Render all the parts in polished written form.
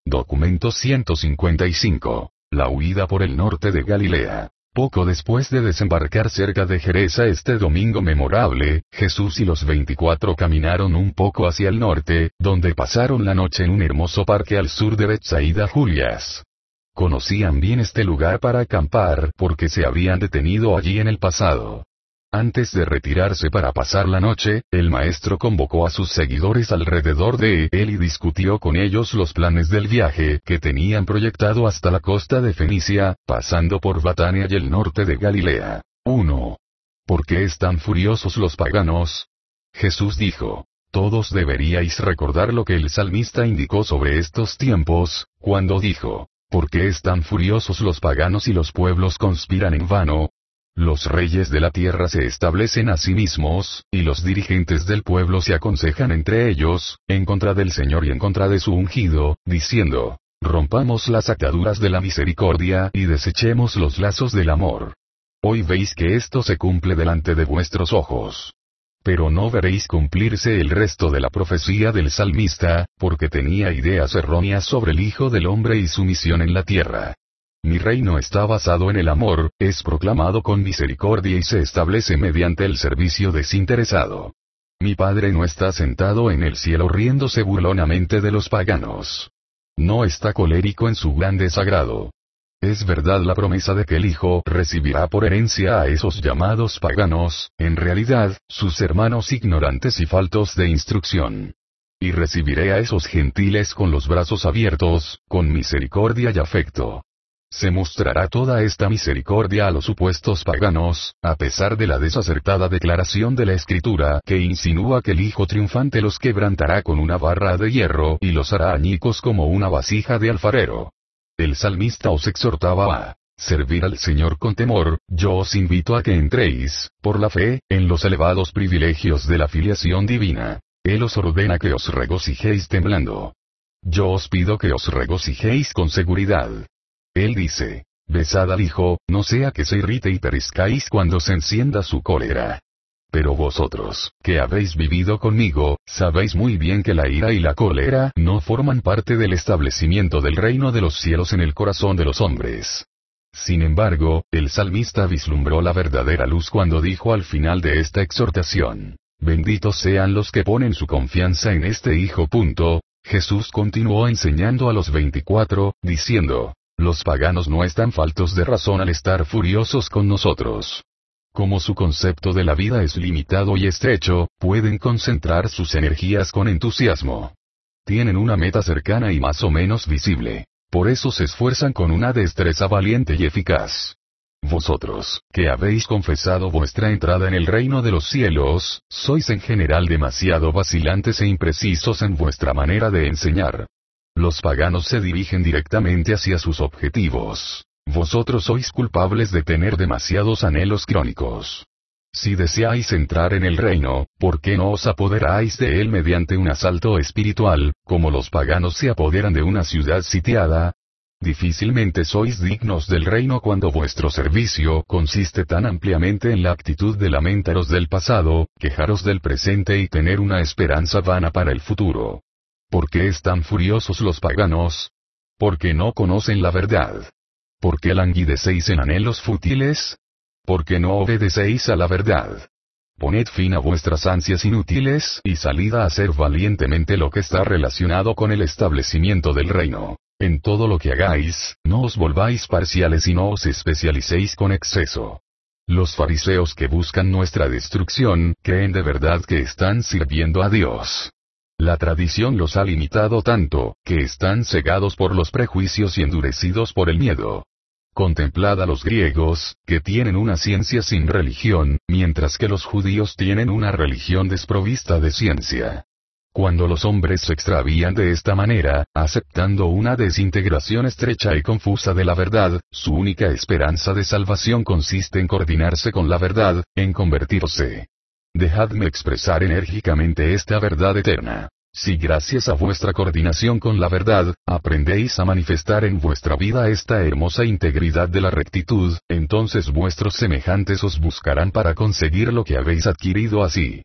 Documento 155. La huida por el norte de Galilea. Poco después de desembarcar cerca de Gerasa este domingo memorable, Jesús y los 24 caminaron un poco hacia el norte, donde pasaron la noche en un hermoso parque al sur de Betsaida Julias. Conocían bien este lugar para acampar porque se habían detenido allí en el pasado. Antes de retirarse para pasar la noche, el maestro convocó a sus seguidores alrededor de él y discutió con ellos los planes del viaje que tenían proyectado hasta la costa de Fenicia, pasando por Betania y el norte de Galilea. 1. ¿Por qué están furiosos los paganos? Jesús dijo: todos deberíais recordar lo que el salmista indicó sobre estos tiempos, cuando dijo: ¿por qué están furiosos los paganos y los pueblos conspiran en vano? Los reyes de la tierra se establecen a sí mismos, y los dirigentes del pueblo se aconsejan entre ellos, en contra del Señor y en contra de su ungido, diciendo: rompamos las ataduras de la misericordia y desechemos los lazos del amor. Hoy veis que esto se cumple delante de vuestros ojos. Pero no veréis cumplirse el resto de la profecía del salmista, porque tenía ideas erróneas sobre el Hijo del Hombre y su misión en la tierra. Mi reino está basado en el amor, es proclamado con misericordia y se establece mediante el servicio desinteresado. Mi Padre no está sentado en el cielo riéndose burlonamente de los paganos. No está colérico en su gran desagrado. Es verdad la promesa de que el Hijo recibirá por herencia a esos llamados paganos, en realidad, sus hermanos ignorantes y faltos de instrucción. Y recibiré a esos gentiles con los brazos abiertos, con misericordia y afecto. Se mostrará toda esta misericordia a los supuestos paganos, a pesar de la desacertada declaración de la Escritura que insinúa que el Hijo triunfante los quebrantará con una barra de hierro y los hará añicos como una vasija de alfarero. El salmista os exhortaba a servir al Señor con temor. Yo os invito a que entréis, por la fe, en los elevados privilegios de la filiación divina. Él os ordena que os regocijéis temblando. Yo os pido que os regocijéis con seguridad. Él dice: besad al Hijo, no sea que se irrite y perezcáis cuando se encienda su cólera. Pero vosotros, que habéis vivido conmigo, sabéis muy bien que la ira y la cólera no forman parte del establecimiento del reino de los cielos en el corazón de los hombres. Sin embargo, el salmista vislumbró la verdadera luz cuando dijo al final de esta exhortación: benditos sean los que ponen su confianza en este Hijo. Jesús continuó enseñando a los 24, diciendo: los paganos no están faltos de razón al estar furiosos con nosotros. Como su concepto de la vida es limitado y estrecho, pueden concentrar sus energías con entusiasmo. Tienen una meta cercana y más o menos visible. Por eso se esfuerzan con una destreza valiente y eficaz. Vosotros, que habéis confesado vuestra entrada en el reino de los cielos, sois en general demasiado vacilantes e imprecisos en vuestra manera de enseñar. Los paganos se dirigen directamente hacia sus objetivos. Vosotros sois culpables de tener demasiados anhelos crónicos. Si deseáis entrar en el reino, ¿por qué no os apoderáis de él mediante un asalto espiritual, como los paganos se apoderan de una ciudad sitiada? Difícilmente sois dignos del reino cuando vuestro servicio consiste tan ampliamente en la actitud de lamentaros del pasado, quejaros del presente y tener una esperanza vana para el futuro. ¿Por qué están furiosos los paganos? Porque no conocen la verdad. ¿Por qué languidecéis en anhelos fútiles? Porque no obedecéis a la verdad. Poned fin a vuestras ansias inútiles y salid a hacer valientemente lo que está relacionado con el establecimiento del reino. En todo lo que hagáis, no os volváis parciales y no os especialicéis con exceso. Los fariseos que buscan nuestra destrucción, creen de verdad que están sirviendo a Dios. La tradición los ha limitado tanto, que están cegados por los prejuicios y endurecidos por el miedo. Contemplad a los griegos, que tienen una ciencia sin religión, mientras que los judíos tienen una religión desprovista de ciencia. Cuando los hombres se extravían de esta manera, aceptando una desintegración estrecha y confusa de la verdad, su única esperanza de salvación consiste en coordinarse con la verdad, en convertirse. Dejadme expresar enérgicamente esta verdad eterna. Si gracias a vuestra coordinación con la verdad, aprendéis a manifestar en vuestra vida esta hermosa integridad de la rectitud, entonces vuestros semejantes os buscarán para conseguir lo que habéis adquirido así.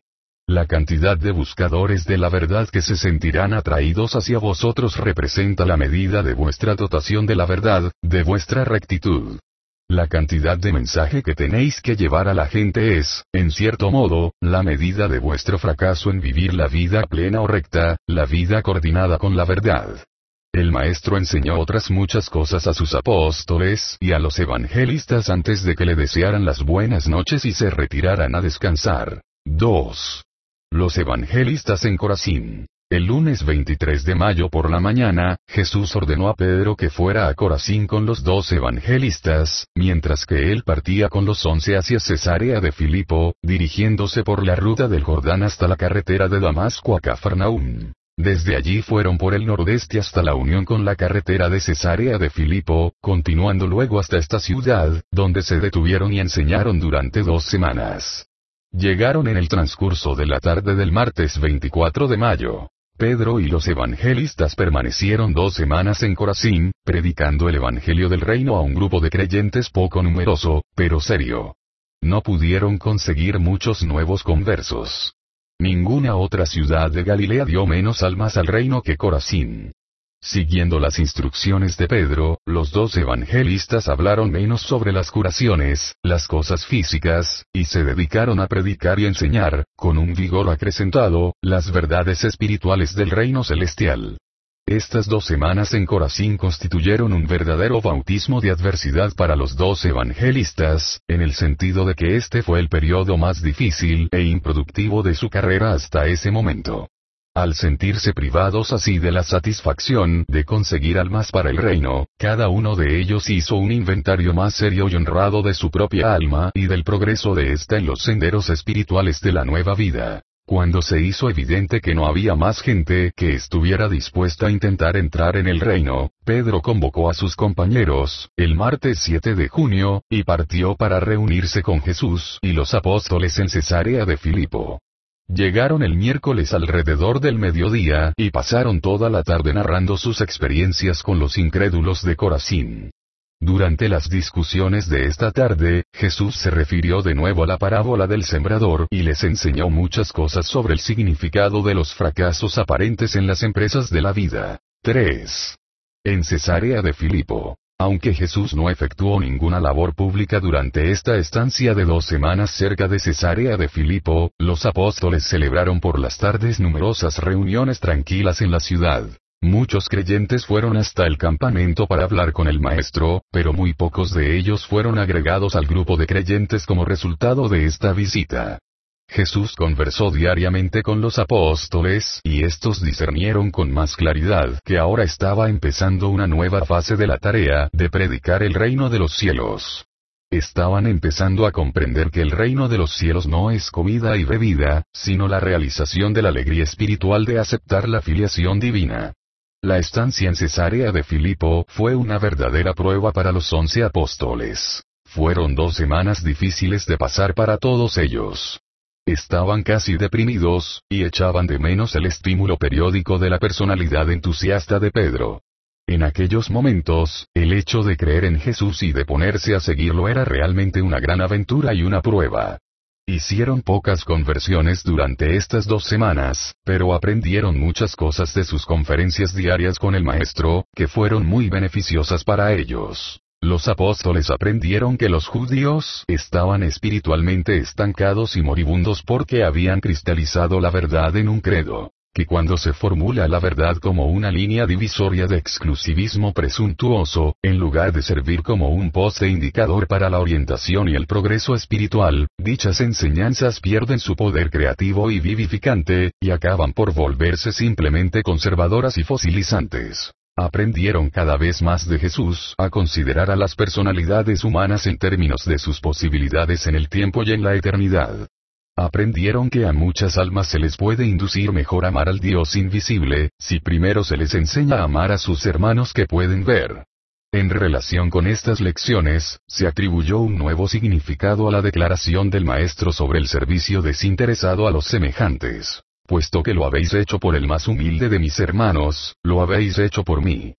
La cantidad de buscadores de la verdad que se sentirán atraídos hacia vosotros representa la medida de vuestra dotación de la verdad, de vuestra rectitud. La cantidad de mensaje que tenéis que llevar a la gente es, en cierto modo, la medida de vuestro fracaso en vivir la vida plena o recta, la vida coordinada con la verdad. El Maestro enseñó otras muchas cosas a sus apóstoles y a los evangelistas antes de que le desearan las buenas noches y se retiraran a descansar. 2. Los evangelistas en Corazín. El lunes 23 de mayo por la mañana, Jesús ordenó a Pedro que fuera a Corazín con los 12 evangelistas, mientras que él partía con los 11 hacia Cesarea de Filipo, dirigiéndose por la ruta del Jordán hasta la carretera de Damasco a Cafarnaúm. Desde allí fueron por el nordeste hasta la unión con la carretera de Cesarea de Filipo, continuando luego hasta esta ciudad, donde se detuvieron y enseñaron durante 2 semanas. Llegaron en el transcurso de la tarde del martes 24 de mayo. Pedro y los evangelistas permanecieron 2 semanas en Corazín, predicando el evangelio del reino a un grupo de creyentes poco numeroso, pero serio. No pudieron conseguir muchos nuevos conversos. Ninguna otra ciudad de Galilea dio menos almas al reino que Corazín. Siguiendo las instrucciones de Pedro, los 2 evangelistas hablaron menos sobre las curaciones, las cosas físicas, y se dedicaron a predicar y enseñar, con un vigor acrecentado, las verdades espirituales del reino celestial. Estas 2 semanas en Corazín constituyeron un verdadero bautismo de adversidad para los 2 evangelistas, en el sentido de que este fue el periodo más difícil e improductivo de su carrera hasta ese momento. Al sentirse privados así de la satisfacción de conseguir almas para el reino, cada uno de ellos hizo un inventario más serio y honrado de su propia alma y del progreso de ésta en los senderos espirituales de la nueva vida. Cuando se hizo evidente que no había más gente que estuviera dispuesta a intentar entrar en el reino, Pedro convocó a sus compañeros, el martes 7 de junio, y partió para reunirse con Jesús y los apóstoles en Cesarea de Filipo. Llegaron el miércoles alrededor del mediodía y pasaron toda la tarde narrando sus experiencias con los incrédulos de Corazín. Durante las discusiones de esta tarde, Jesús se refirió de nuevo a la parábola del sembrador y les enseñó muchas cosas sobre el significado de los fracasos aparentes en las empresas de la vida. 3. En Cesarea de Filipo. Aunque Jesús no efectuó ninguna labor pública durante esta estancia de 2 semanas cerca de Cesarea de Filipo, los apóstoles celebraron por las tardes numerosas reuniones tranquilas en la ciudad. Muchos creyentes fueron hasta el campamento para hablar con el Maestro, pero muy pocos de ellos fueron agregados al grupo de creyentes como resultado de esta visita. Jesús conversó diariamente con los apóstoles y estos discernieron con más claridad que ahora estaba empezando una nueva fase de la tarea de predicar el reino de los cielos. Estaban empezando a comprender que el reino de los cielos no es comida y bebida, sino la realización de la alegría espiritual de aceptar la filiación divina. La estancia en Cesarea de Filipo fue una verdadera prueba para los 11 apóstoles. Fueron 2 semanas difíciles de pasar para todos ellos. Estaban casi deprimidos, y echaban de menos el estímulo periódico de la personalidad entusiasta de Pedro. En aquellos momentos, el hecho de creer en Jesús y de ponerse a seguirlo era realmente una gran aventura y una prueba. Hicieron pocas conversiones durante estas 2 semanas, pero aprendieron muchas cosas de sus conferencias diarias con el Maestro, que fueron muy beneficiosas para ellos. Los apóstoles aprendieron que los judíos estaban espiritualmente estancados y moribundos porque habían cristalizado la verdad en un credo. Que cuando se formula la verdad como una línea divisoria de exclusivismo presuntuoso, en lugar de servir como un poste indicador para la orientación y el progreso espiritual, dichas enseñanzas pierden su poder creativo y vivificante, y acaban por volverse simplemente conservadoras y fosilizantes. Aprendieron cada vez más de Jesús a considerar a las personalidades humanas en términos de sus posibilidades en el tiempo y en la eternidad. Aprendieron que a muchas almas se les puede inducir mejor amar al Dios invisible, si primero se les enseña a amar a sus hermanos que pueden ver. En relación con estas lecciones, se atribuyó un nuevo significado a la declaración del Maestro sobre el servicio desinteresado a los semejantes. Puesto que lo habéis hecho por el más humilde de mis hermanos, lo habéis hecho por mí.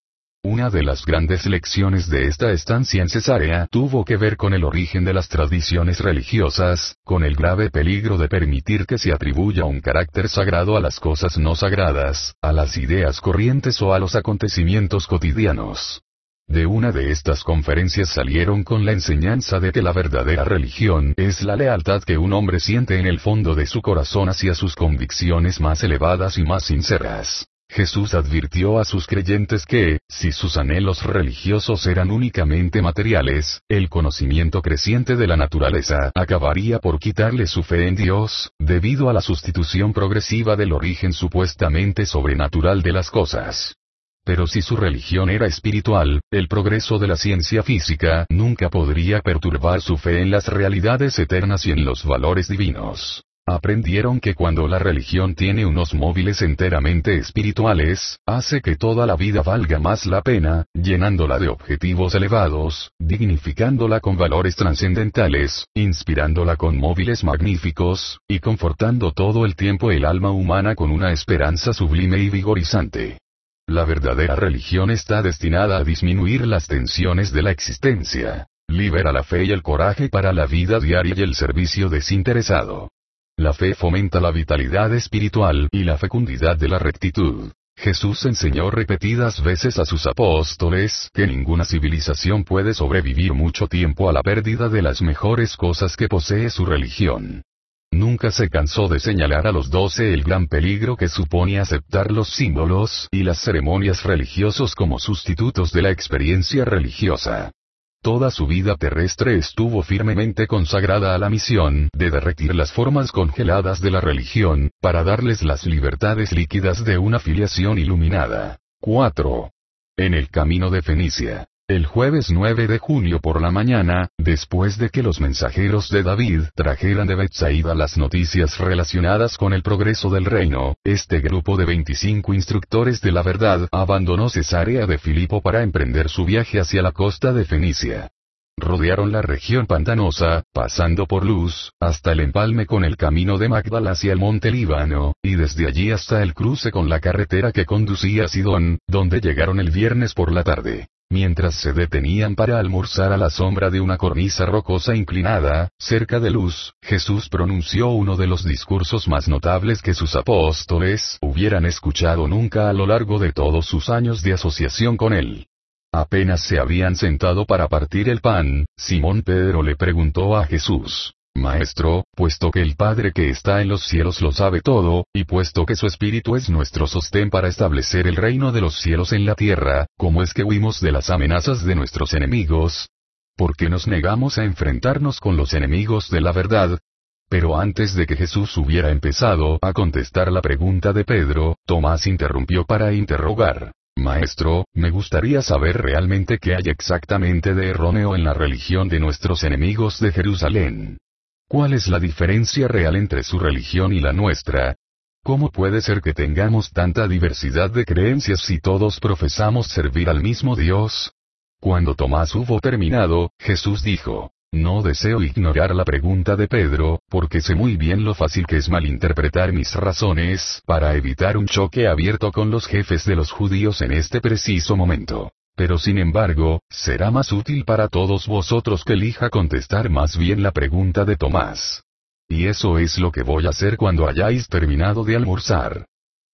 Una de las grandes lecciones de esta estancia en Cesarea tuvo que ver con el origen de las tradiciones religiosas, con el grave peligro de permitir que se atribuya un carácter sagrado a las cosas no sagradas, a las ideas corrientes o a los acontecimientos cotidianos. De una de estas conferencias salieron con la enseñanza de que la verdadera religión es la lealtad que un hombre siente en el fondo de su corazón hacia sus convicciones más elevadas y más sinceras. Jesús advirtió a sus creyentes que, si sus anhelos religiosos eran únicamente materiales, el conocimiento creciente de la naturaleza acabaría por quitarle su fe en Dios, debido a la sustitución progresiva del origen supuestamente sobrenatural de las cosas. Pero si su religión era espiritual, el progreso de la ciencia física nunca podría perturbar su fe en las realidades eternas y en los valores divinos. Aprendieron que cuando la religión tiene unos móviles enteramente espirituales, hace que toda la vida valga más la pena, llenándola de objetivos elevados, dignificándola con valores trascendentales, inspirándola con móviles magníficos, y confortando todo el tiempo el alma humana con una esperanza sublime y vigorizante. La verdadera religión está destinada a disminuir las tensiones de la existencia. Libera la fe y el coraje para la vida diaria y el servicio desinteresado. La fe fomenta la vitalidad espiritual y la fecundidad de la rectitud. Jesús enseñó repetidas veces a sus apóstoles que ninguna civilización puede sobrevivir mucho tiempo a la pérdida de las mejores cosas que posee su religión. Nunca se cansó de señalar a los 12 el gran peligro que supone aceptar los símbolos y las ceremonias religiosos como sustitutos de la experiencia religiosa. Toda su vida terrestre estuvo firmemente consagrada a la misión de derretir las formas congeladas de la religión, para darles las libertades líquidas de una filiación iluminada. 4. En el camino de Fenicia. El jueves 9 de junio por la mañana, después de que los mensajeros de David trajeran de Betsaida las noticias relacionadas con el progreso del reino, este grupo de 25 instructores de la verdad abandonó Cesarea de Filipo para emprender su viaje hacia la costa de Fenicia. Rodearon la región pantanosa, pasando por Luz, hasta el empalme con el camino de Magdala hacia el monte Líbano, y desde allí hasta el cruce con la carretera que conducía a Sidón, donde llegaron el viernes por la tarde. Mientras se detenían para almorzar a la sombra de una cornisa rocosa inclinada, cerca de Luz, Jesús pronunció uno de los discursos más notables que sus apóstoles hubieran escuchado nunca a lo largo de todos sus años de asociación con él. Apenas se habían sentado para partir el pan, Simón Pedro le preguntó a Jesús: Maestro, puesto que el Padre que está en los cielos lo sabe todo, y puesto que su Espíritu es nuestro sostén para establecer el reino de los cielos en la tierra, ¿cómo es que huimos de las amenazas de nuestros enemigos? ¿Por qué nos negamos a enfrentarnos con los enemigos de la verdad? Pero antes de que Jesús hubiera empezado a contestar la pregunta de Pedro, Tomás interrumpió para interrogar: Maestro, me gustaría saber realmente qué hay exactamente de erróneo en la religión de nuestros enemigos de Jerusalén. ¿Cuál es la diferencia real entre su religión y la nuestra? ¿Cómo puede ser que tengamos tanta diversidad de creencias si todos profesamos servir al mismo Dios? Cuando Tomás hubo terminado, Jesús dijo: No deseo ignorar la pregunta de Pedro, porque sé muy bien lo fácil que es malinterpretar mis razones para evitar un choque abierto con los jefes de los judíos en este preciso momento. Pero sin embargo, será más útil para todos vosotros que elija contestar más bien la pregunta de Tomás. Y eso es lo que voy a hacer cuando hayáis terminado de almorzar.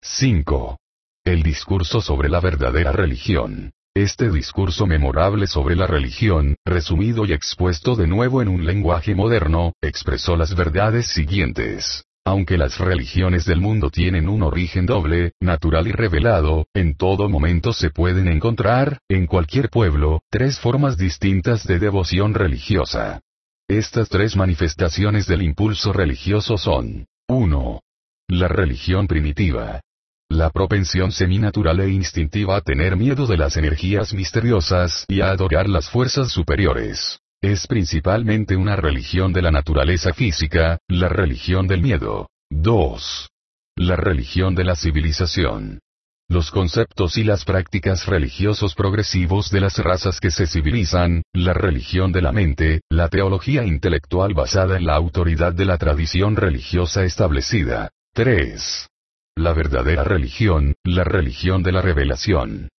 5. El discurso sobre la verdadera religión. Este discurso memorable sobre la religión, resumido y expuesto de nuevo en un lenguaje moderno, expresó las verdades siguientes. Aunque las religiones del mundo tienen un origen doble, natural y revelado, en todo momento se pueden encontrar, en cualquier pueblo, 3 formas distintas de devoción religiosa. Estas 3 manifestaciones del impulso religioso son: 1. La religión primitiva. La propensión seminatural e instintiva a tener miedo de las energías misteriosas y a adorar las fuerzas superiores. Es principalmente una religión de la naturaleza física, la religión del miedo. 2. La religión de la civilización. Los conceptos y las prácticas religiosos progresivos de las razas que se civilizan, la religión de la mente, la teología intelectual basada en la autoridad de la tradición religiosa establecida. 3. La verdadera religión, la religión de la revelación.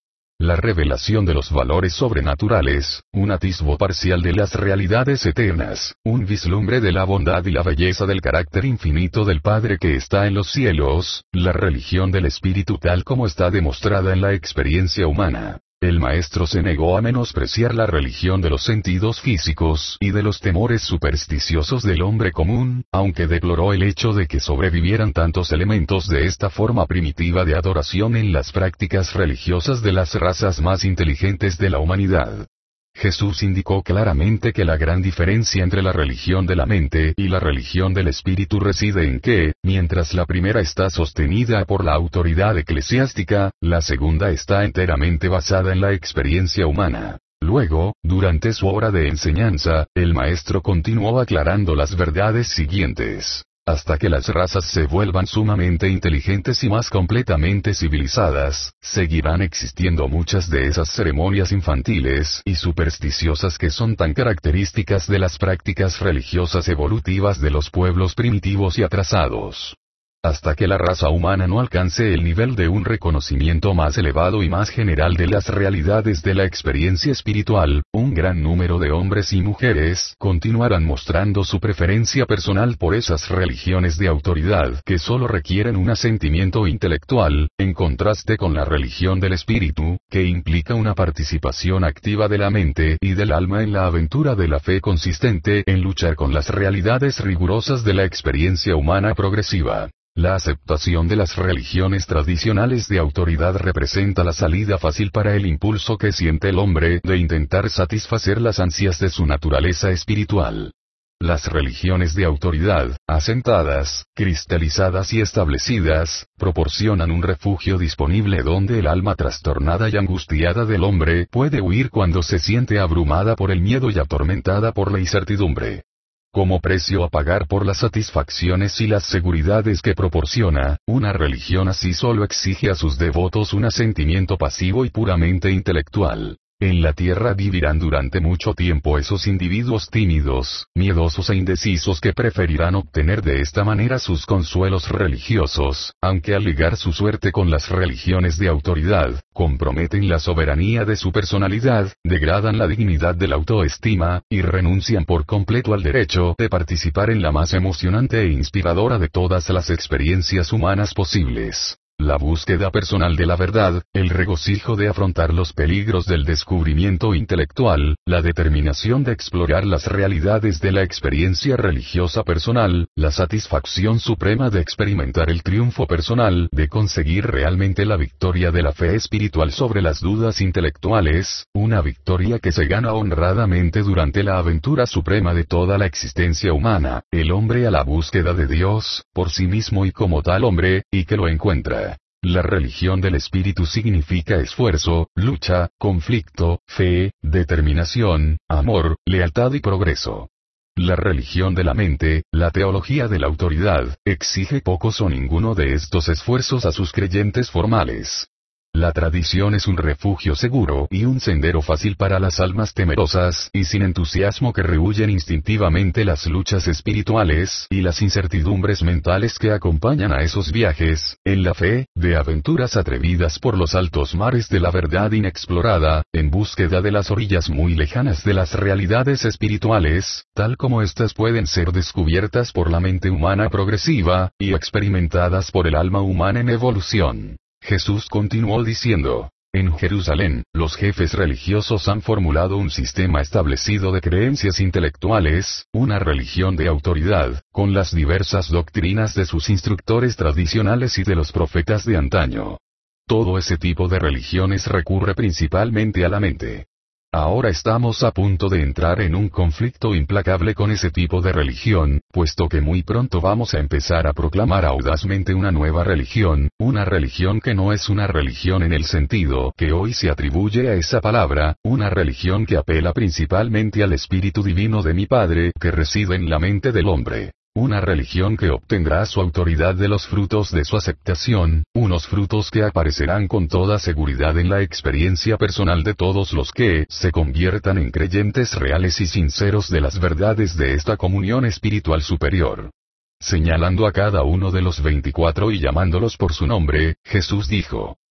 la revelación de los valores sobrenaturales, un atisbo parcial de las realidades eternas, un vislumbre de la bondad y la belleza del carácter infinito del Padre que está en los cielos, la religión del Espíritu tal como está demostrada en la experiencia humana. El maestro se negó a menospreciar la religión de los sentidos físicos y de los temores supersticiosos del hombre común, aunque deploró el hecho de que sobrevivieran tantos elementos de esta forma primitiva de adoración en las prácticas religiosas de las razas más inteligentes de la humanidad. Jesús indicó claramente que la gran diferencia entre la religión de la mente y la religión del espíritu reside en que, mientras la primera está sostenida por la autoridad eclesiástica, la segunda está enteramente basada en la experiencia humana. Luego, durante su hora de enseñanza, el maestro continuó aclarando las verdades siguientes. Hasta que las razas se vuelvan sumamente inteligentes y más completamente civilizadas, seguirán existiendo muchas de esas ceremonias infantiles y supersticiosas que son tan características de las prácticas religiosas evolutivas de los pueblos primitivos y atrasados. Hasta que la raza humana no alcance el nivel de un reconocimiento más elevado y más general de las realidades de la experiencia espiritual, un gran número de hombres y mujeres continuarán mostrando su preferencia personal por esas religiones de autoridad que solo requieren un asentimiento intelectual, en contraste con la religión del espíritu, que implica una participación activa de la mente y del alma en la aventura de la fe consistente en luchar con las realidades rigurosas de la experiencia humana progresiva. La aceptación de las religiones tradicionales de autoridad representa la salida fácil para el impulso que siente el hombre de intentar satisfacer las ansias de su naturaleza espiritual. Las religiones de autoridad, asentadas, cristalizadas y establecidas, proporcionan un refugio disponible donde el alma trastornada y angustiada del hombre puede huir cuando se siente abrumada por el miedo y atormentada por la incertidumbre. Como precio a pagar por las satisfacciones y las seguridades que proporciona, una religión así solo exige a sus devotos un asentimiento pasivo y puramente intelectual. En la tierra vivirán durante mucho tiempo esos individuos tímidos, miedosos e indecisos que preferirán obtener de esta manera sus consuelos religiosos, aunque al ligar su suerte con las religiones de autoridad, comprometen la soberanía de su personalidad, degradan la dignidad de la autoestima, y renuncian por completo al derecho de participar en la más emocionante e inspiradora de todas las experiencias humanas posibles. La búsqueda personal de la verdad, el regocijo de afrontar los peligros del descubrimiento intelectual, la determinación de explorar las realidades de la experiencia religiosa personal, la satisfacción suprema de experimentar el triunfo personal, de conseguir realmente la victoria de la fe espiritual sobre las dudas intelectuales, una victoria que se gana honradamente durante la aventura suprema de toda la existencia humana, el hombre a la búsqueda de Dios, por sí mismo y como tal hombre, y que lo encuentra. La religión del espíritu significa esfuerzo, lucha, conflicto, fe, determinación, amor, lealtad y progreso. La religión de la mente, la teología de la autoridad, exige pocos o ninguno de estos esfuerzos a sus creyentes formales. La tradición es un refugio seguro y un sendero fácil para las almas temerosas y sin entusiasmo que rehuyen instintivamente las luchas espirituales y las incertidumbres mentales que acompañan a esos viajes, en la fe, de aventuras atrevidas por los altos mares de la verdad inexplorada, en búsqueda de las orillas muy lejanas de las realidades espirituales, tal como éstas pueden ser descubiertas por la mente humana progresiva, y experimentadas por el alma humana en evolución. Jesús continuó diciendo, en Jerusalén, los jefes religiosos han formulado un sistema establecido de creencias intelectuales, una religión de autoridad, con las diversas doctrinas de sus instructores tradicionales y de los profetas de antaño. Todo ese tipo de religiones recurre principalmente a la mente. Ahora estamos a punto de entrar en un conflicto implacable con ese tipo de religión, puesto que muy pronto vamos a empezar a proclamar audazmente una nueva religión, una religión que no es una religión en el sentido que hoy se atribuye a esa palabra, una religión que apela principalmente al Espíritu Divino de mi Padre que reside en la mente del hombre. Una religión que obtendrá su autoridad de los frutos de su aceptación, unos frutos que aparecerán con toda seguridad en la experiencia personal de todos los que se conviertan en creyentes reales y sinceros de las verdades de esta comunión espiritual superior. Señalando a cada uno de los 24 y llamándolos por su nombre, Jesús dijo,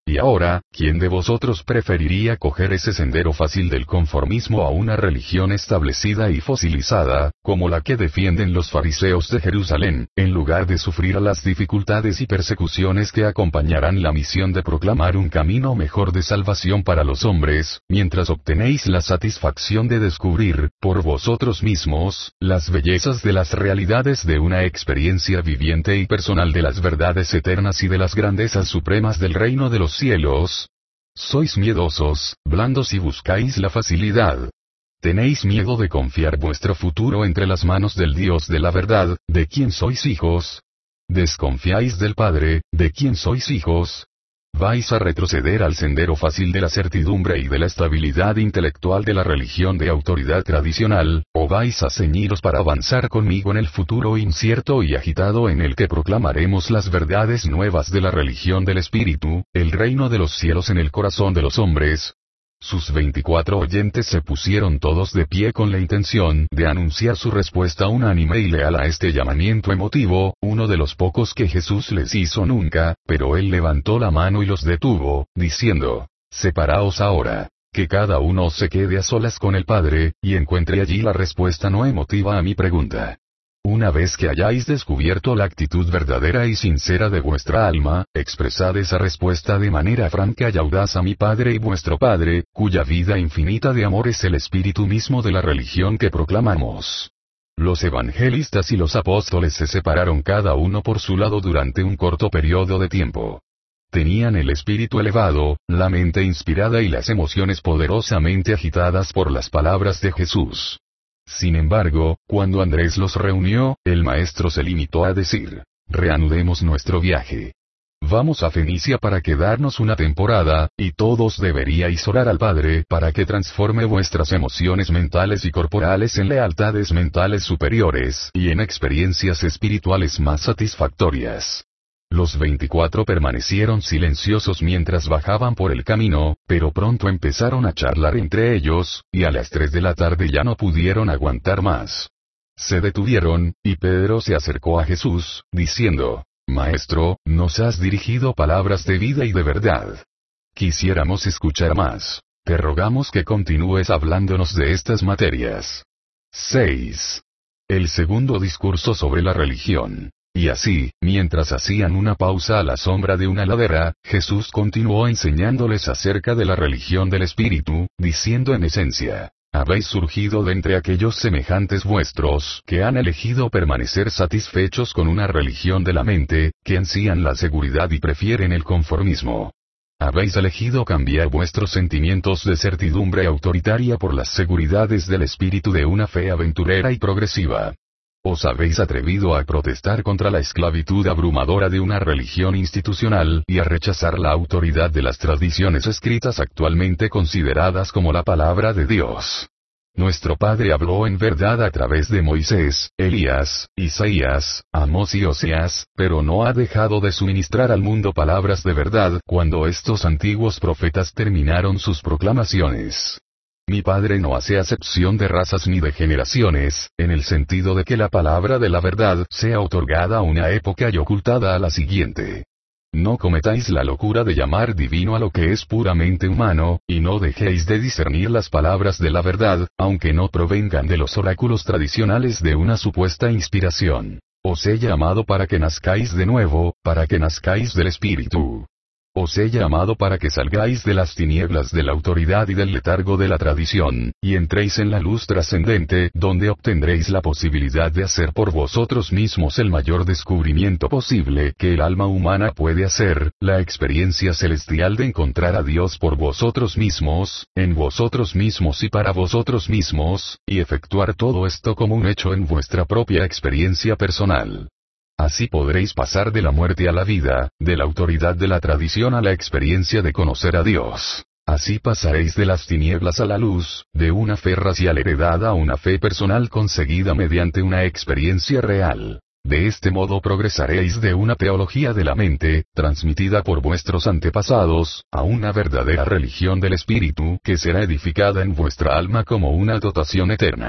Y ahora, ¿quién de vosotros preferiría coger ese sendero fácil del conformismo a una religión establecida y fosilizada, como la que defienden los fariseos de Jerusalén, en lugar de sufrir las dificultades y persecuciones que acompañarán la misión de proclamar un camino mejor de salvación para los hombres, mientras obtenéis la satisfacción de descubrir, por vosotros mismos, las bellezas de las realidades de una experiencia viviente y personal de las verdades eternas y de las grandezas supremas del reino de los cielos? Sois miedosos, blandos y buscáis la facilidad. ¿Tenéis miedo de confiar vuestro futuro entre las manos del Dios de la verdad, de quien sois hijos? ¿Desconfiáis del Padre, de quien sois hijos? ¿Vais a retroceder al sendero fácil de la certidumbre y de la estabilidad intelectual de la religión de autoridad tradicional, o vais a ceñiros para avanzar conmigo en el futuro incierto y agitado en el que proclamaremos las verdades nuevas de la religión del Espíritu, el reino de los cielos en el corazón de los hombres? Sus 24 oyentes se pusieron todos de pie con la intención de anunciar su respuesta unánime y leal a este llamamiento emotivo, uno de los pocos que Jesús les hizo nunca, pero él levantó la mano y los detuvo, diciendo: separaos ahora, que cada uno se quede a solas con el Padre, y encuentre allí la respuesta no emotiva a mi pregunta. Una vez que hayáis descubierto la actitud verdadera y sincera de vuestra alma, expresad esa respuesta de manera franca y audaz a mi Padre y vuestro Padre, cuya vida infinita de amor es el espíritu mismo de la religión que proclamamos. Los evangelistas y los apóstoles se separaron cada uno por su lado durante un corto periodo de tiempo. Tenían el espíritu elevado, la mente inspirada y las emociones poderosamente agitadas por las palabras de Jesús. Sin embargo, cuando Andrés los reunió, el maestro se limitó a decir: reanudemos nuestro viaje. Vamos a Fenicia para quedarnos una temporada, y todos deberíais orar al Padre para que transforme vuestras emociones mentales y corporales en lealtades mentales superiores y en experiencias espirituales más satisfactorias. Los 24 permanecieron silenciosos mientras bajaban por el camino, pero pronto empezaron a charlar entre ellos, y a las 3 de la tarde ya no pudieron aguantar más. Se detuvieron, y Pedro se acercó a Jesús, diciendo: Maestro, nos has dirigido palabras de vida y de verdad. Quisiéramos escuchar más. Te rogamos que continúes hablándonos de estas materias. 6. El segundo discurso sobre la religión. Y así, mientras hacían una pausa a la sombra de una ladera, Jesús continuó enseñándoles acerca de la religión del Espíritu, diciendo en esencia: habéis surgido de entre aquellos semejantes vuestros que han elegido permanecer satisfechos con una religión de la mente, que ansían la seguridad y prefieren el conformismo. Habéis elegido cambiar vuestros sentimientos de certidumbre autoritaria por las seguridades del espíritu de una fe aventurera y progresiva. Os habéis atrevido a protestar contra la esclavitud abrumadora de una religión institucional y a rechazar la autoridad de las tradiciones escritas actualmente consideradas como la palabra de Dios. Nuestro Padre habló en verdad a través de Moisés, Elías, Isaías, Amós y Oseas, pero no ha dejado de suministrar al mundo palabras de verdad cuando estos antiguos profetas terminaron sus proclamaciones. Mi Padre no hace acepción de razas ni de generaciones, en el sentido de que la palabra de la verdad sea otorgada a una época y ocultada a la siguiente. No cometáis la locura de llamar divino a lo que es puramente humano, y no dejéis de discernir las palabras de la verdad, aunque no provengan de los oráculos tradicionales de una supuesta inspiración. Os he llamado para que nazcáis de nuevo, para que nazcáis del Espíritu. Os he llamado para que salgáis de las tinieblas de la autoridad y del letargo de la tradición, y entréis en la luz trascendente, donde obtendréis la posibilidad de hacer por vosotros mismos el mayor descubrimiento posible que el alma humana puede hacer, la experiencia celestial de encontrar a Dios por vosotros mismos, en vosotros mismos y para vosotros mismos, y efectuar todo esto como un hecho en vuestra propia experiencia personal. Así podréis pasar de la muerte a la vida, de la autoridad de la tradición a la experiencia de conocer a Dios. Así pasaréis de las tinieblas a la luz, de una fe racial heredada a una fe personal conseguida mediante una experiencia real. De este modo progresaréis de una teología de la mente, transmitida por vuestros antepasados, a una verdadera religión del Espíritu que será edificada en vuestra alma como una dotación eterna.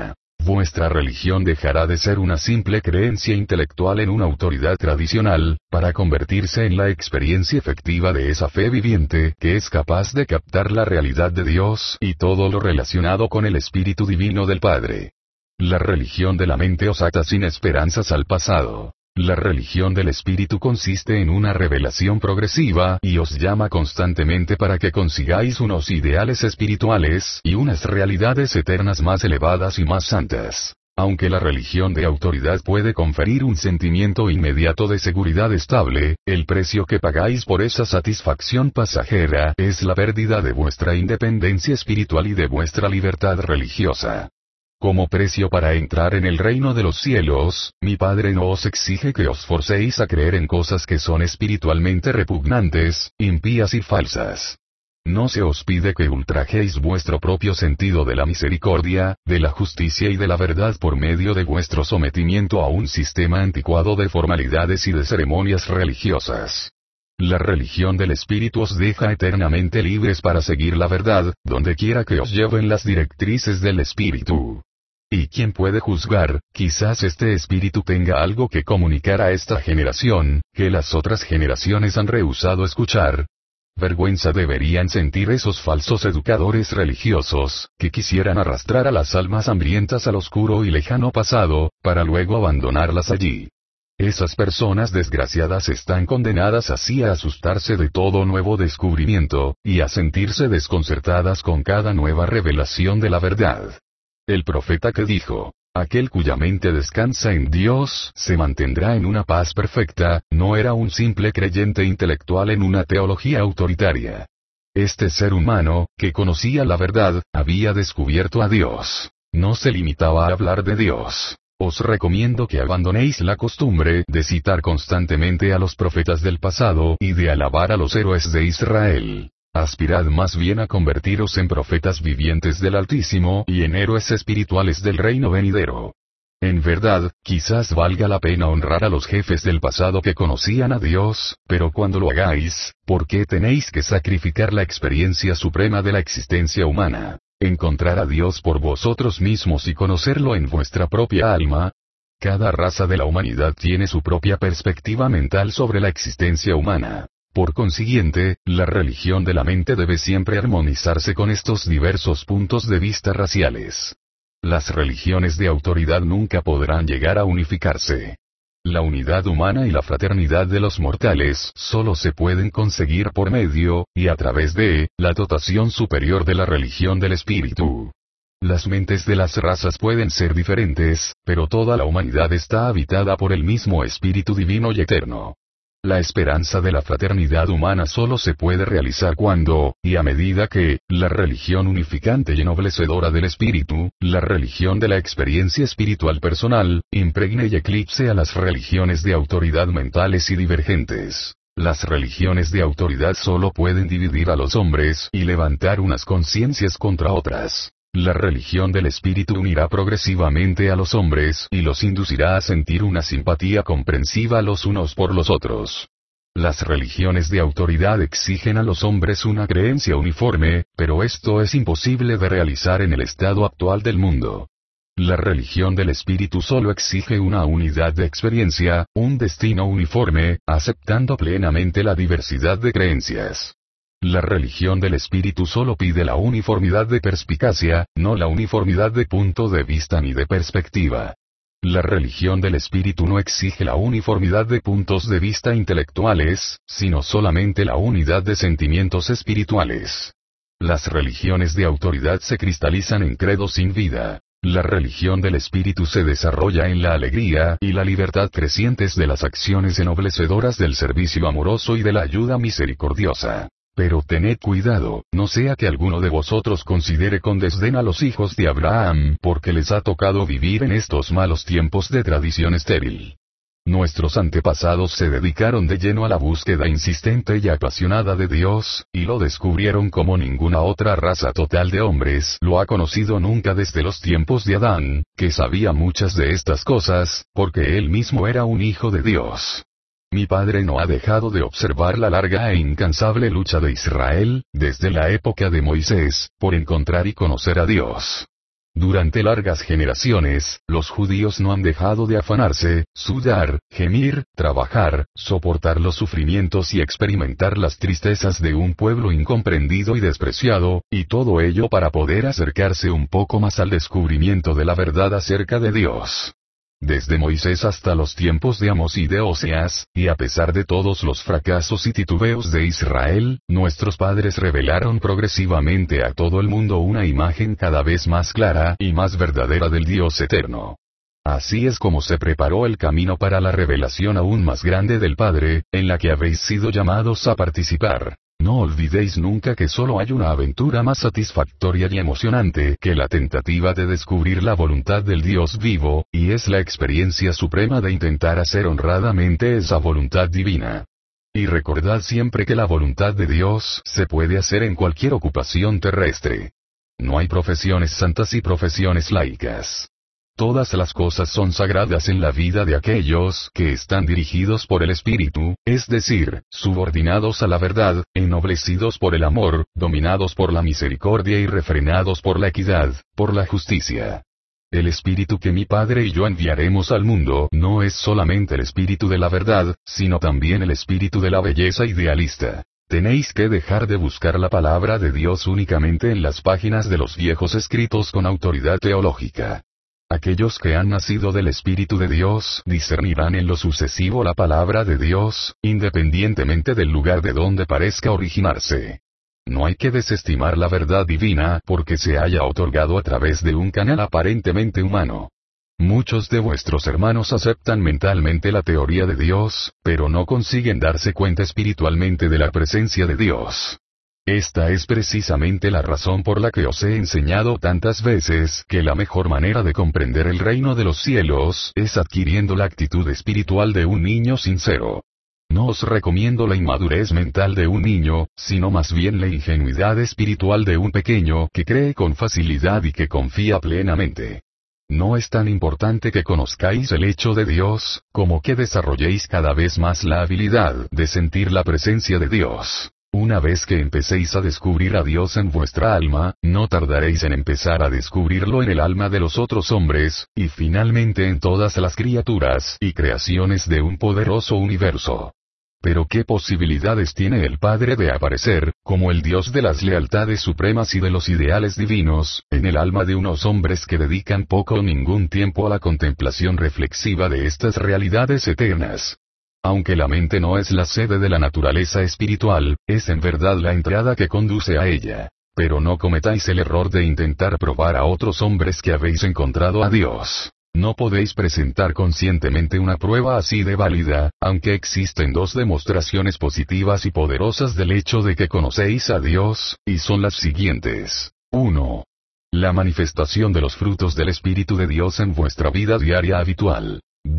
vuestra religión dejará de ser una simple creencia intelectual en una autoridad tradicional, para convertirse en la experiencia efectiva de esa fe viviente que es capaz de captar la realidad de Dios y todo lo relacionado con el Espíritu Divino del Padre. La religión de la mente os ata sin esperanzas al pasado. La religión del Espíritu consiste en una revelación progresiva y os llama constantemente para que consigáis unos ideales espirituales y unas realidades eternas más elevadas y más santas. Aunque la religión de autoridad puede conferir un sentimiento inmediato de seguridad estable, el precio que pagáis por esa satisfacción pasajera es la pérdida de vuestra independencia espiritual y de vuestra libertad religiosa. Como precio para entrar en el reino de los cielos, mi Padre no os exige que os forcéis a creer en cosas que son espiritualmente repugnantes, impías y falsas. No se os pide que ultrajéis vuestro propio sentido de la misericordia, de la justicia y de la verdad por medio de vuestro sometimiento a un sistema anticuado de formalidades y de ceremonias religiosas. La religión del Espíritu os deja eternamente libres para seguir la verdad, donde quiera que os lleven las directrices del Espíritu. ¿Y quién puede juzgar? Quizás este espíritu tenga algo que comunicar a esta generación, que las otras generaciones han rehusado escuchar. Vergüenza deberían sentir esos falsos educadores religiosos, que quisieran arrastrar a las almas hambrientas al oscuro y lejano pasado, para luego abandonarlas allí. Esas personas desgraciadas están condenadas así a asustarse de todo nuevo descubrimiento, y a sentirse desconcertadas con cada nueva revelación de la verdad. El profeta que dijo, aquel cuya mente descansa en Dios se mantendrá en una paz perfecta, no era un simple creyente intelectual en una teología autoritaria. Este ser humano, que conocía la verdad, había descubierto a Dios. No se limitaba a hablar de Dios. Os recomiendo que abandonéis la costumbre de citar constantemente a los profetas del pasado y de alabar a los héroes de Israel. Aspirad más bien a convertiros en profetas vivientes del Altísimo y en héroes espirituales del reino venidero. En verdad, quizás valga la pena honrar a los jefes del pasado que conocían a Dios, pero cuando lo hagáis, ¿por qué tenéis que sacrificar la experiencia suprema de la existencia humana? ¿Encontrar a Dios por vosotros mismos y conocerlo en vuestra propia alma? Cada raza de la humanidad tiene su propia perspectiva mental sobre la existencia humana. Por consiguiente, la religión de la mente debe siempre armonizarse con estos diversos puntos de vista raciales. Las religiones de autoridad nunca podrán llegar a unificarse. La unidad humana y la fraternidad de los mortales solo se pueden conseguir por medio, y a través de, la dotación superior de la religión del espíritu. Las mentes de las razas pueden ser diferentes, pero toda la humanidad está habitada por el mismo espíritu divino y eterno. La esperanza de la fraternidad humana solo se puede realizar cuando, y a medida que, la religión unificante y ennoblecedora del espíritu, la religión de la experiencia espiritual personal, impregne y eclipse a las religiones de autoridad mentales y divergentes. Las religiones de autoridad solo pueden dividir a los hombres y levantar unas conciencias contra otras. La religión del espíritu unirá progresivamente a los hombres y los inducirá a sentir una simpatía comprensiva los unos por los otros. Las religiones de autoridad exigen a los hombres una creencia uniforme, pero esto es imposible de realizar en el estado actual del mundo. La religión del espíritu solo exige una unidad de experiencia, un destino uniforme, aceptando plenamente la diversidad de creencias. La religión del espíritu solo pide la uniformidad de perspicacia, no la uniformidad de punto de vista ni de perspectiva. La religión del espíritu no exige la uniformidad de puntos de vista intelectuales, sino solamente la unidad de sentimientos espirituales. Las religiones de autoridad se cristalizan en credos sin vida. La religión del espíritu se desarrolla en la alegría y la libertad crecientes de las acciones ennoblecedoras del servicio amoroso y de la ayuda misericordiosa. Pero tened cuidado, no sea que alguno de vosotros considere con desdén a los hijos de Abraham porque les ha tocado vivir en estos malos tiempos de tradición estéril. Nuestros antepasados se dedicaron de lleno a la búsqueda insistente y apasionada de Dios, y lo descubrieron como ninguna otra raza total de hombres lo ha conocido nunca desde los tiempos de Adán, que sabía muchas de estas cosas, porque él mismo era un hijo de Dios. Mi padre no ha dejado de observar la larga e incansable lucha de Israel, desde la época de Moisés, por encontrar y conocer a Dios. Durante largas generaciones, los judíos no han dejado de afanarse, sudar, gemir, trabajar, soportar los sufrimientos y experimentar las tristezas de un pueblo incomprendido y despreciado, y todo ello para poder acercarse un poco más al descubrimiento de la verdad acerca de Dios. Desde Moisés hasta los tiempos de Amós y de Oseas, y a pesar de todos los fracasos y titubeos de Israel, nuestros padres revelaron progresivamente a todo el mundo una imagen cada vez más clara y más verdadera del Dios eterno. Así es como se preparó el camino para la revelación aún más grande del Padre, en la que habéis sido llamados a participar. No olvidéis nunca que solo hay una aventura más satisfactoria y emocionante que la tentativa de descubrir la voluntad del Dios vivo, y es la experiencia suprema de intentar hacer honradamente esa voluntad divina. Y recordad siempre que la voluntad de Dios se puede hacer en cualquier ocupación terrestre. No hay profesiones santas y profesiones laicas. Todas las cosas son sagradas en la vida de aquellos que están dirigidos por el Espíritu, es decir, subordinados a la verdad, ennoblecidos por el amor, dominados por la misericordia y refrenados por la equidad, por la justicia. El Espíritu que mi Padre y yo enviaremos al mundo no es solamente el Espíritu de la verdad, sino también el Espíritu de la belleza idealista. Tenéis que dejar de buscar la palabra de Dios únicamente en las páginas de los viejos escritos con autoridad teológica. Aquellos que han nacido del Espíritu de Dios discernirán en lo sucesivo la palabra de Dios, independientemente del lugar de donde parezca originarse. No hay que desestimar la verdad divina porque se haya otorgado a través de un canal aparentemente humano. Muchos de vuestros hermanos aceptan mentalmente la teoría de Dios, pero no consiguen darse cuenta espiritualmente de la presencia de Dios. Esta es precisamente la razón por la que os he enseñado tantas veces que la mejor manera de comprender el reino de los cielos es adquiriendo la actitud espiritual de un niño sincero. No os recomiendo la inmadurez mental de un niño, sino más bien la ingenuidad espiritual de un pequeño que cree con facilidad y que confía plenamente. No es tan importante que conozcáis el hecho de Dios, como que desarrolléis cada vez más la habilidad de sentir la presencia de Dios. Una vez que empecéis a descubrir a Dios en vuestra alma, no tardaréis en empezar a descubrirlo en el alma de los otros hombres, y finalmente en todas las criaturas y creaciones de un poderoso universo. Pero ¿qué posibilidades tiene el Padre de aparecer, como el Dios de las lealtades supremas y de los ideales divinos, en el alma de unos hombres que dedican poco o ningún tiempo a la contemplación reflexiva de estas realidades eternas? Aunque la mente no es la sede de la naturaleza espiritual, es en verdad la entrada que conduce a ella. Pero no cometáis el error de intentar probar a otros hombres que habéis encontrado a Dios. No podéis presentar conscientemente una prueba así de válida, aunque existen dos demostraciones positivas y poderosas del hecho de que conocéis a Dios, y son las siguientes. 1. La manifestación de los frutos del Espíritu de Dios en vuestra vida diaria habitual.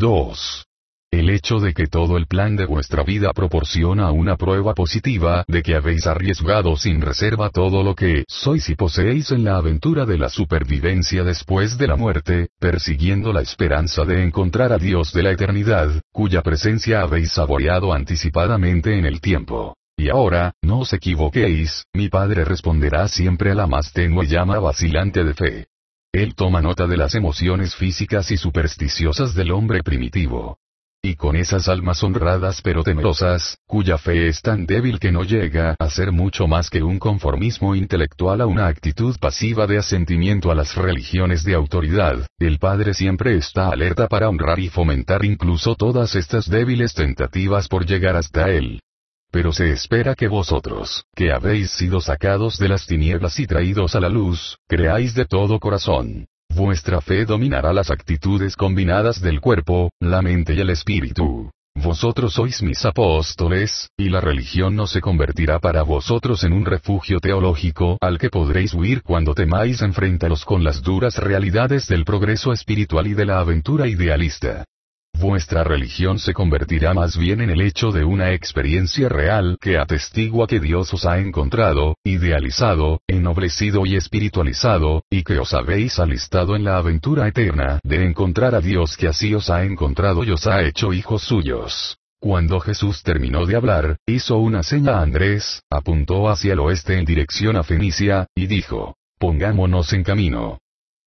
2. El hecho de que todo el plan de vuestra vida proporciona una prueba positiva de que habéis arriesgado sin reserva todo lo que sois y poseéis en la aventura de la supervivencia después de la muerte, persiguiendo la esperanza de encontrar a Dios de la eternidad, cuya presencia habéis saboreado anticipadamente en el tiempo. Y ahora, no os equivoquéis, mi Padre responderá siempre a la más tenue llama vacilante de fe. Él toma nota de las emociones físicas y supersticiosas del hombre primitivo. Y con esas almas honradas pero temerosas, cuya fe es tan débil que no llega a ser mucho más que un conformismo intelectual a una actitud pasiva de asentimiento a las religiones de autoridad, el Padre siempre está alerta para honrar y fomentar incluso todas estas débiles tentativas por llegar hasta Él. Pero se espera que vosotros, que habéis sido sacados de las tinieblas y traídos a la luz, creáis de todo corazón. Vuestra fe dominará las actitudes combinadas del cuerpo, la mente y el espíritu. Vosotros sois mis apóstoles, y la religión no se convertirá para vosotros en un refugio teológico al que podréis huir cuando temáis enfrentaros con las duras realidades del progreso espiritual y de la aventura idealista. Vuestra religión se convertirá más bien en el hecho de una experiencia real que atestigua que Dios os ha encontrado, idealizado, ennoblecido y espiritualizado, y que os habéis alistado en la aventura eterna de encontrar a Dios que así os ha encontrado y os ha hecho hijos suyos. Cuando Jesús terminó de hablar, hizo una seña a Andrés, apuntó hacia el oeste en dirección a Fenicia, y dijo: «Pongámonos en camino».